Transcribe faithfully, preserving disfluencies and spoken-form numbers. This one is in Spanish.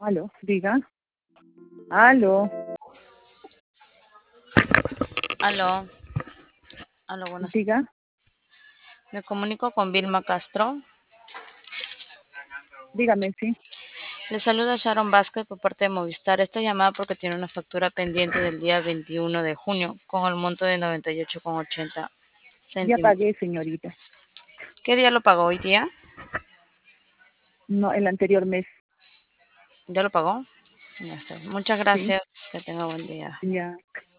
Aló, diga. Aló, Aló, aló, buenas. diga. Me comunico con Vilma Castro. Dígame, sí. Le saluda Sharon Vázquez por parte de Movistar. Esta llamada porque tiene una factura pendiente del día veintiuno de junio con el monto de noventa y ocho con ochenta Ya céntimos. pagué, señorita. ¿Qué día lo pagó hoy día? No, el anterior mes. ¿Ya lo pagó? Ya está. Muchas Sí, gracias. Que tenga buen día. ya.